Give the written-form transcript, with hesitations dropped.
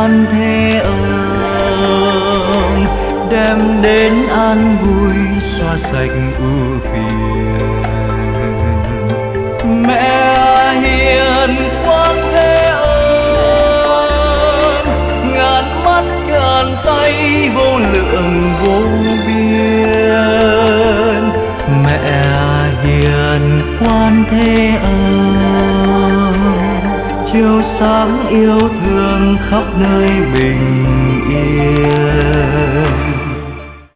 Quan Thế Âm đem đến an vui xóa sạch ưu phiền. Mẹ hiền Quan Thế Âm ngàn mắt ngàn tay vô lượng vô biên. Mẹ hiền Quan Thế Âm chiếu sáng yêu thương khắp nơi bình yên.